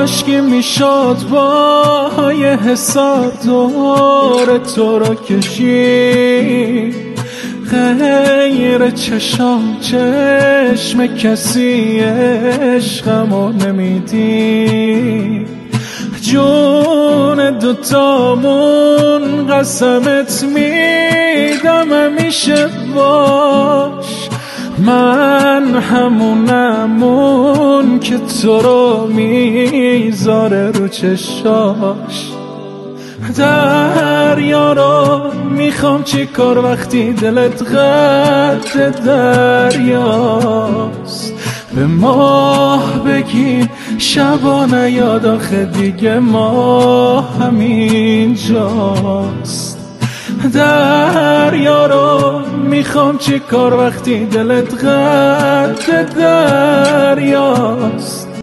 کاشکی میشد با یه حسار دور تو رو کشی، غیر چشم کسی عشقمو نمیدی. جون دوتامون قسمت میدم همیشه باش، من همونمون که تو رو میذاره رو چشاش. دریا رو میخوام چی کار وقتی دلت قد دریاست، به ماه بگی شبانه یاد آخه دیگه ما همین جاست. دریا رو میخوام چی کار وقتی دلت قد دریاست،